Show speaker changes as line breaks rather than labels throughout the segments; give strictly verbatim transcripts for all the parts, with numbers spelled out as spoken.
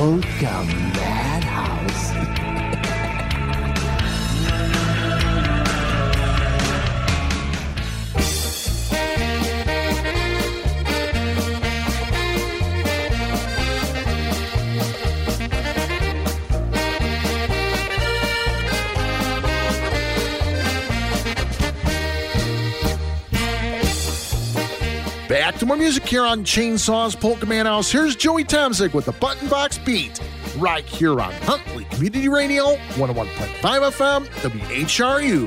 Polka Madhouse.
Back to more music here on Chainsaws Polka Madhouse. Here's Joey Tomzig with the Button Box Beat, right here on Huntley Community Radio, one oh one point five F M, W H R U.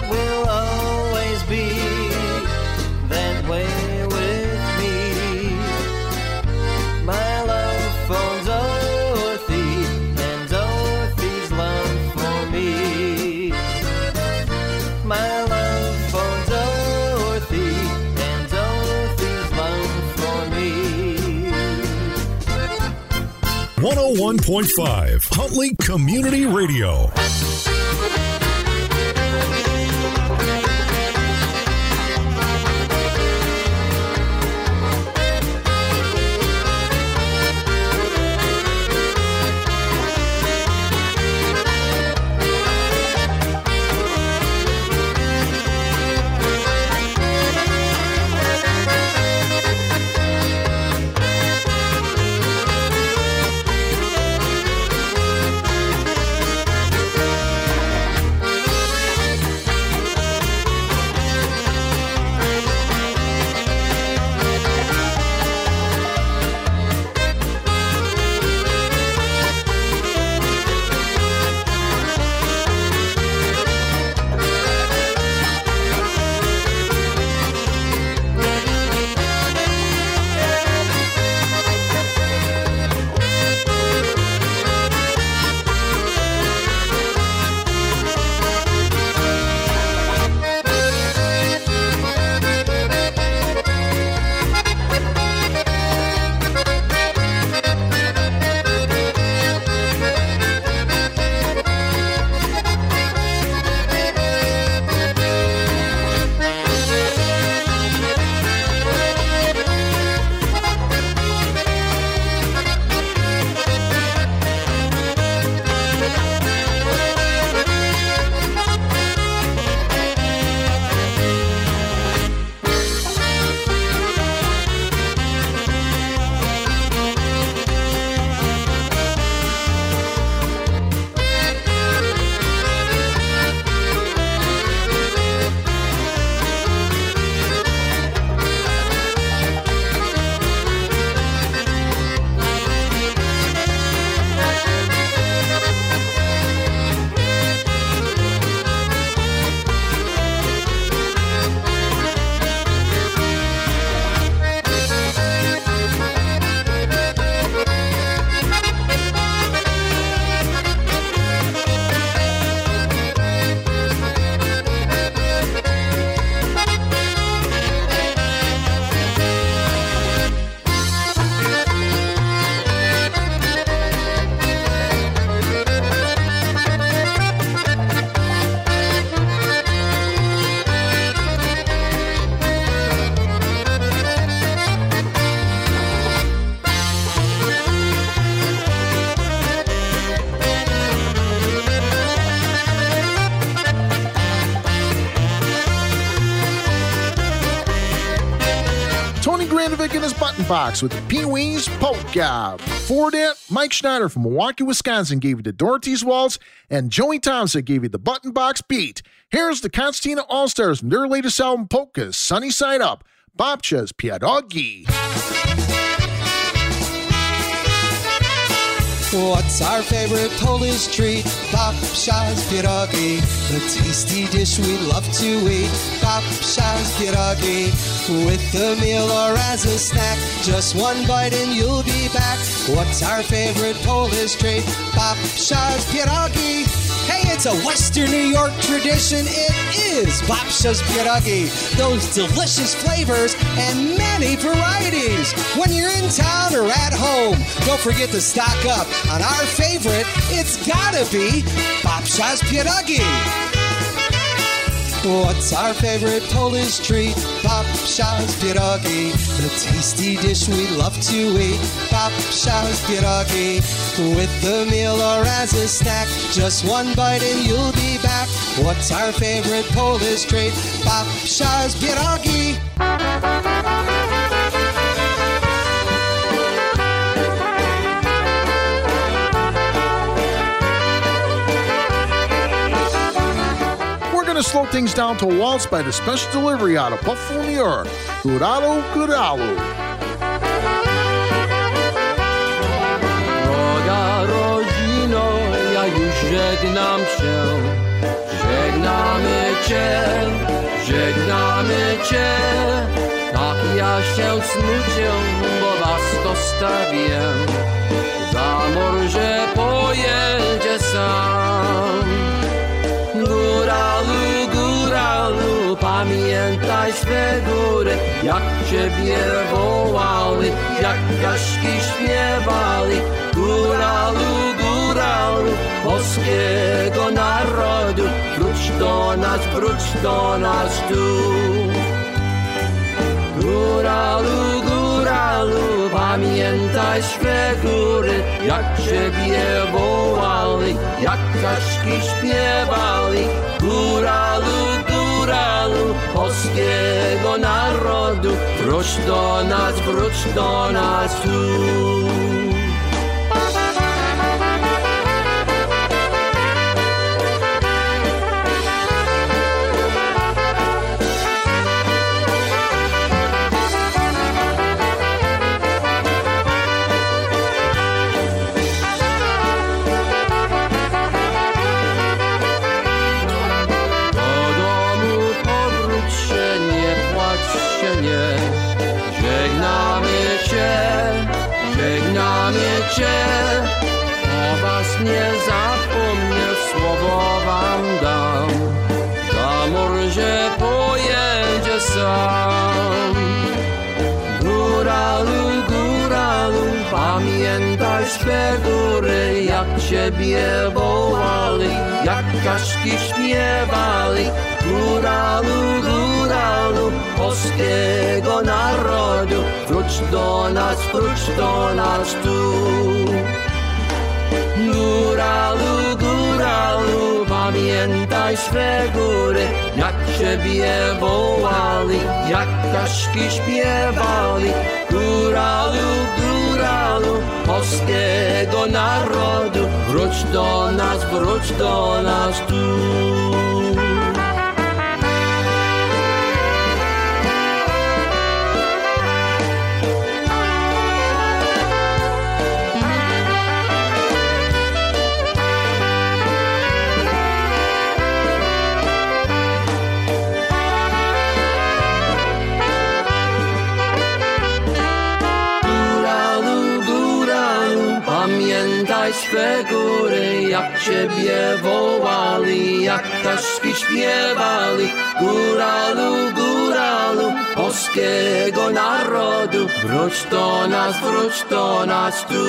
Way with me. one oh one point five Huntley Community Radio.
In his button box with the Pee Wee's Polka. Before that, Mike Schneider from Milwaukee, Wisconsin gave you the Dorothy's Waltz, and Joey Thompson gave you the button box beat. Here's the Constantina All-Stars from their latest album, Polkas, Sunny Side Up, Babcia's Pierogi.
What's our favorite Polish treat? Babcia's pierogi, the tasty dish we love to eat. Babcia's pierogi, with the meal or as a snack. Just one bite and you'll be back. What's our favorite Polish treat? Babcia's pierogi. Hey, it's a Western New York tradition. It is Babcia's pierogi. Those delicious flavors and many varieties. When you're in town or at home, don't forget to stock up on our favorite. It's gotta be Babcia's pierogi. What's our favorite Polish treat? Babcia's pierogi, the tasty dish we love to eat. Babcia's pierogi, with the meal or as a snack. Just one bite and you'll be back. What's our favorite Polish treat? Babcia's pierogi.
To slow things down to a waltz by the special delivery out of Buffalo, New York. Góralu, góralu.
Droga rodzino, ja już żegnam się. Żegnamy Cię, żegnamy Cię. Tak ja się smucę, bo Was zostawię. Za morze pojedzie sam. Góralu, góralu, pamiętaj swe góry, jak Ciebie wołali, jak gaszki śpiewali, Góralu, góralu polskiego narodu, wróć do nas, wróć do nas tu. Góralu, góralu, pamiętaj swe góry, jak ciebie wołali, jak kaszki śpiewali. Góralu, góralu polskiego narodu, wróć do nas, wróć do nas tu. O was nie zapomnę, słowo wam dam. Za morze pojedzie sam. Góralu, góralu, pamiętaj swe góry, jak ciebie wołali, jak kaszki śpiewali. Góralu, góralu polskiego narodu, wróć do nas, wróć do nas tu. Góralu, góralu, pamiętaj swe góry, jak ciebie wołali, jak kaszki śpiewali. Góralu, góralu polskiego narodu, wróć do nas, wróć do nas tu. Pamiętaj swe góry, jak ciebie wołali, jak kaszki śpiewali. Góralu, góralu polskiego narodu, wróć do nas, wróć do nas tu.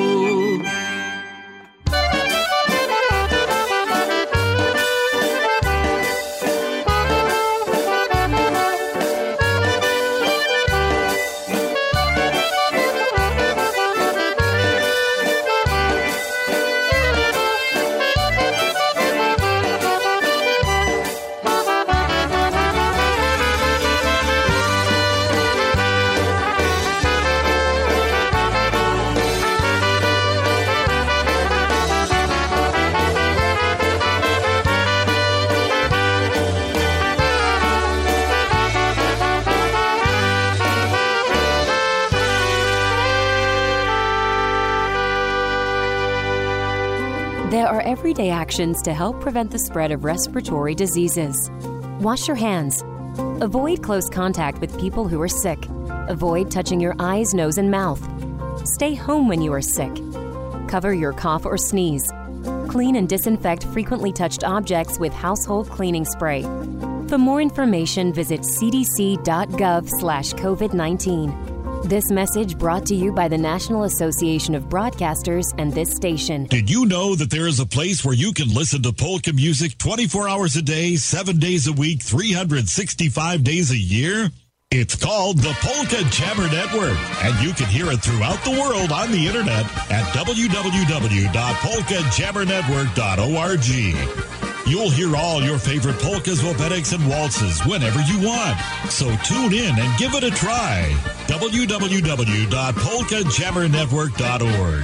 There are everyday actions to help prevent the spread of respiratory diseases. Wash your hands. Avoid close contact with people who are sick. Avoid touching your eyes, nose, and mouth. Stay home when you are sick. Cover your cough or sneeze. Clean and disinfect frequently touched objects with household cleaning spray. For more information, visit c d c dot gov slash covid nineteen. This message brought to you by the National Association of Broadcasters and this station.
Did you know that there is a place where you can listen to polka music twenty-four hours a day, seven days a week, three hundred sixty-five days a year? It's called the Polka Jammer Network, and you can hear it throughout the world on the internet at w w w dot polka jammer network dot org. You'll hear all your favorite polkas, wobetiks, and waltzes whenever you want. So tune in and give it a try. w w w dot polka jammer network dot org.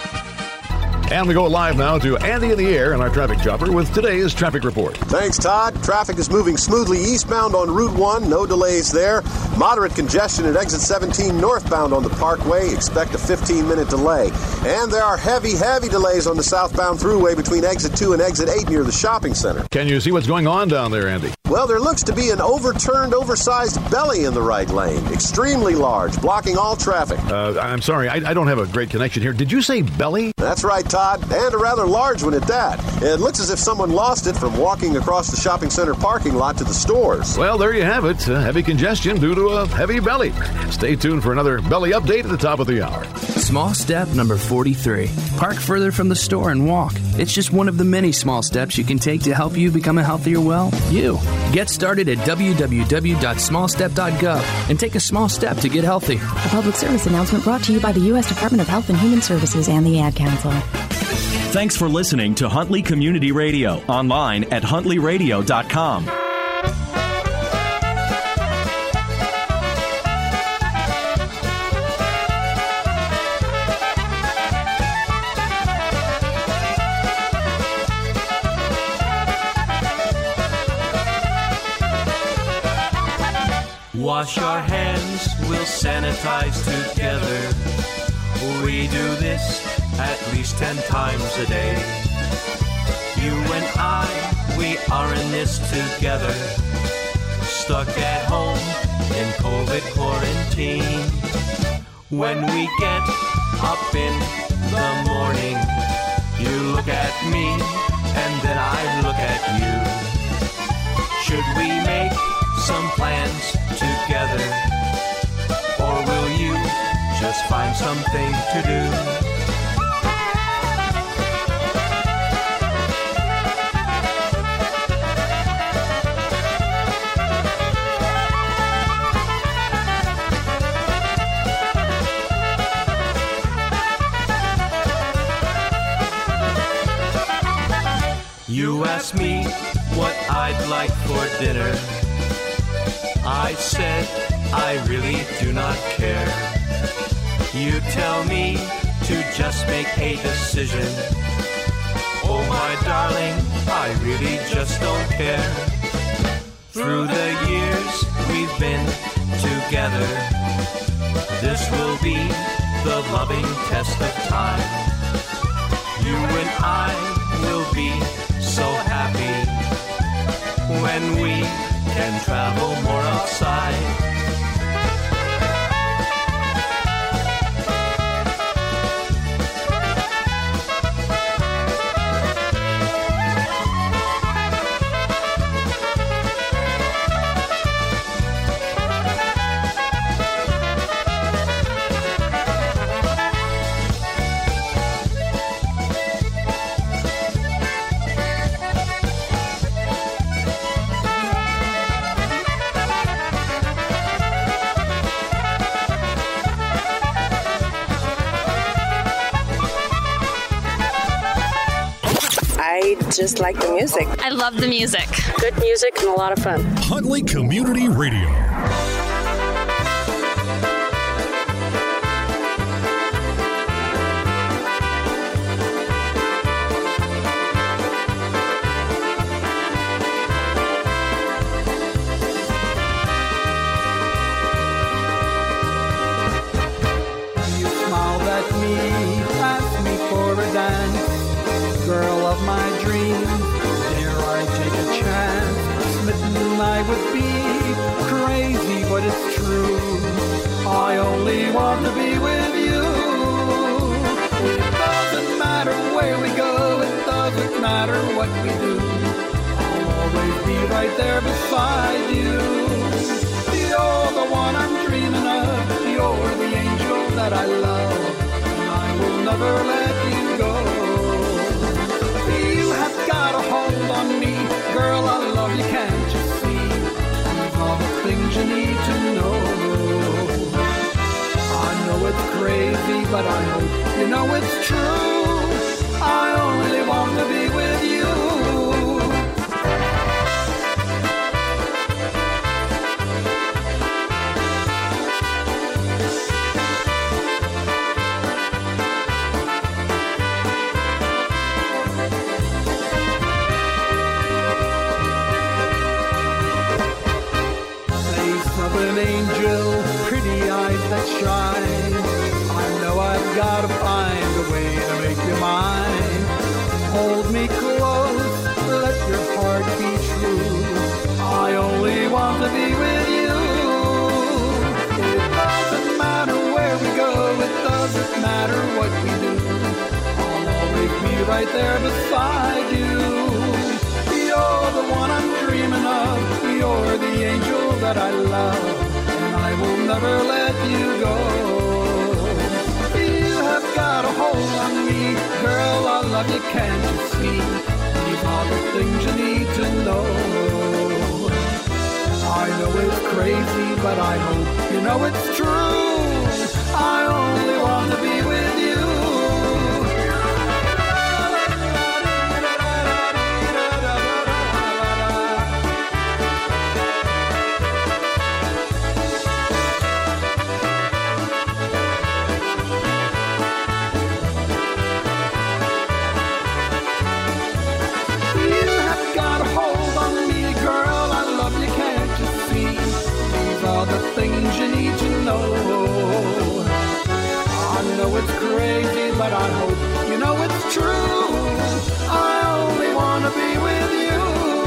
And we go live now to Andy in the air in our traffic chopper with today's traffic report.
Thanks, Todd. Traffic is moving smoothly eastbound on Route one. No delays there. Moderate congestion at exit seventeen northbound on the Parkway. Expect a fifteen-minute delay. And there are heavy, heavy delays on the southbound thruway between exit two and exit eight near the shopping center.
Can you see what's going on down there, Andy?
Well, there looks to be an overturned, oversized belly in the right lane. Extremely large, blocking all traffic.
Uh, I'm sorry, I, I don't have a great connection here. Did you say belly?
That's right, Todd. Todd, and a rather large one at that. It looks as if someone lost it from walking across the shopping center parking lot to the stores.
Well, there you have it. Uh, heavy congestion due to a heavy belly. Stay tuned for another belly update at the top of the hour.
Small step number forty-three. Park further from the store and walk. It's just one of the many small steps you can take to help you become a healthier, well, you. Get started at w w w dot small step dot gov and take a small step to get healthy.
A public service announcement brought to you by the U S Department of Health and Human Services and the Ad Council.
Thanks for listening to Huntley Community Radio, online at huntley radio dot com.
Wash our hands, we'll sanitize together. We do this at least ten times a day. You and I, we are in this together. Stuck at home in COVID quarantine. When we get up in the morning, you look at me and then I look at you. Should we make some plans together, or will you just find something to do? You asked me what I'd like for dinner. I said, I really do not care. You tell me to just make a decision. Oh, my darling, I really just don't care. Through the years we've been together, this will be the loving test of time. You and I will be so happy when we can travel more outside.
I just like the music.
I love the music.
Good music and a lot of fun.
Huntley Community Radio.
You smiled at me, asked me for a dance. Girl of my dreams, dare I take a chance? Smitten I would be, crazy but it's true. I only want to be with you. It doesn't matter where we go, it doesn't matter what we do. I'll always be right there beside you. You're the one I'm dreaming of, you're the angel that I love, and I will never let you go. Got a hold on me, girl, I love you, can't you see? There's all the things you need to know. I know it's crazy, but I hope you know it's true. I only want to be with you. An angel, pretty eyes that shine. I know I've got to find a way to make you mine. Hold me close, let your heart be true. I only want to be with you. It doesn't matter where we go, it doesn't matter what we do. I'll always you're the angel that I love, and I will never let you go. You have got a hold on me, girl, I love you, can't you see? These are the things you need to know. I know it's crazy, but I hope you know it's true. I only want to be with you. The things you need to know. I know it's crazy, but I hope you know it's true. I only want to be with you.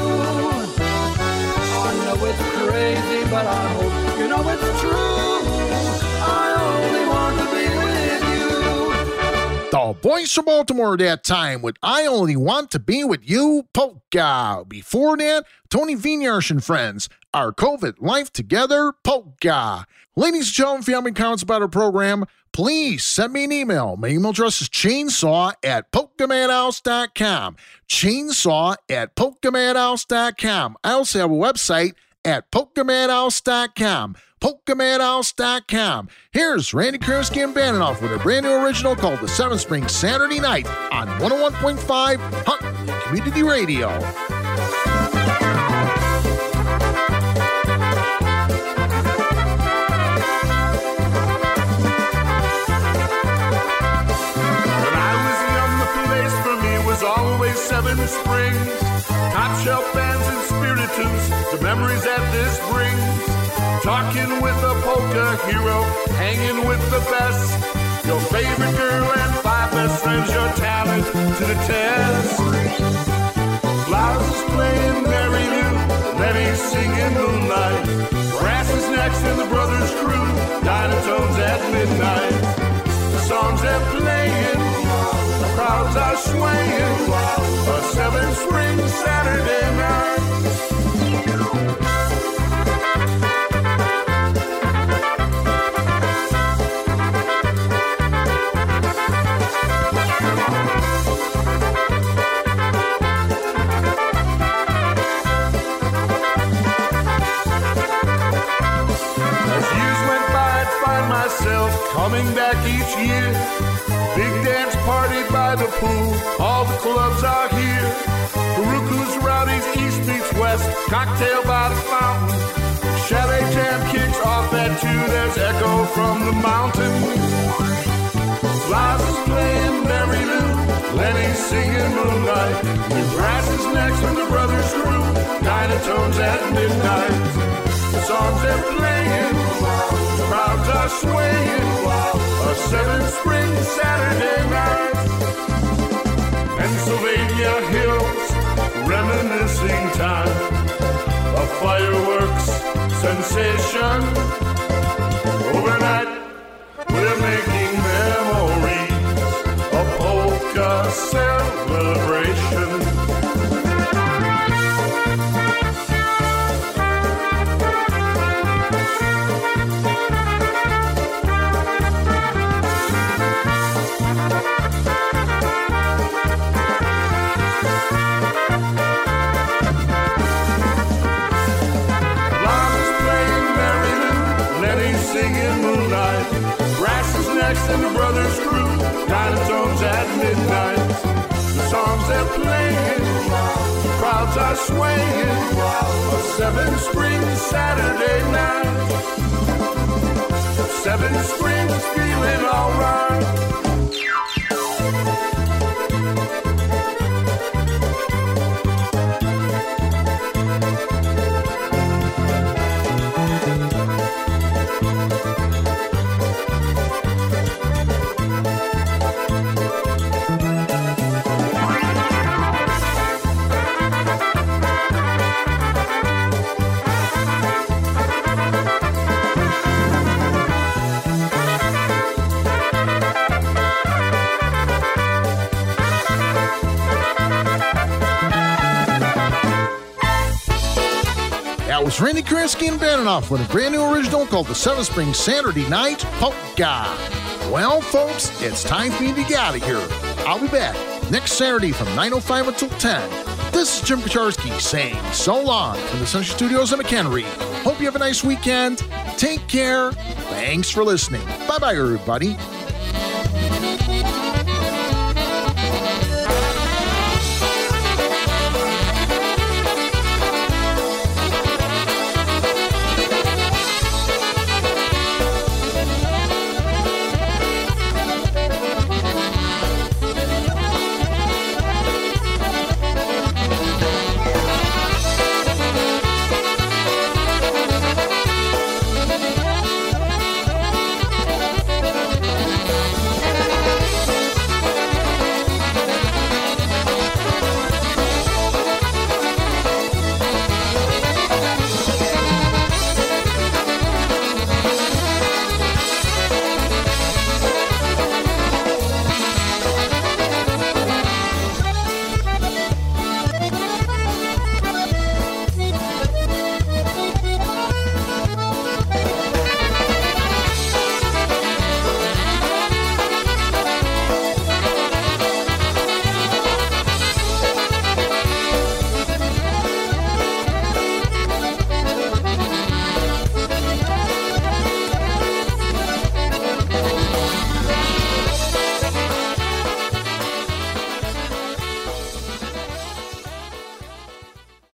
I know it's crazy, but I hope you know it's true. I only want to be with you.
The Boys from Baltimore that time with I Only Want to Be With You Polka. Before that, Tony Vineyarsh and Friends, Our COVID Life Together Polka. Ladies and gentlemen, if you have any comments about our program, please send me an email. My email address is chainsaw at polka madhouse dot com. Chainsaw at polka madhouse dot com. I also have a website at polka madhouse dot com. polka madhouse dot com. Here's Randy Kransky and Bandenoff with a brand new original called The Seven Springs Saturday Night on one oh one point five Huntley Community Radio.
Always Seven Springs, top shelf bands and spirituals, the memories that this brings. Talking with a polka hero, hanging with the best. Your favorite girl and five best friends, your talent to the test. Blouses playing Mary Lou, Lenny singing Moonlight. Brass is next in the Brothers Crew, Dynatones at midnight. The songs they're playing, the crowds are swaying, a Seven Springs Saturday night. As years went by, I'd find myself coming back each year. Big dance party by the pool, all the clubs are here. Baruku's Rowdies, East meets West, cocktail by the fountain. Chalet jam kicks off at two, there's echo from the mountain. Blouses playing Mary Lou, Lenny singing Moonlight. New Brass is next with the Brothers Crew, Dynatones at midnight. The songs they're playing, the crowds are swaying, a Seven Springs Saturday night. Pennsylvania hills, reminiscing time, a fireworks sensation. Overnight, we're making memories, a polka celebration. Singing Moonlight, Brass is next in the Brothers Crew, Dynatones at midnight. The songs they're playing, the crowds are swaying, a Seven Springs Saturday night. Seven Springs feeling alright.
That was Randy Kransky and Bandenoff with a brand new original called The Seven Springs Saturday Night Polka. Well, folks, it's time for me to get out of here. I'll be back next Saturday from nine oh five until ten. This is Jim Kacharski saying so long from the Century Studios in McHenry. Hope you have a nice weekend. Take care. Thanks for listening. Bye-bye, everybody.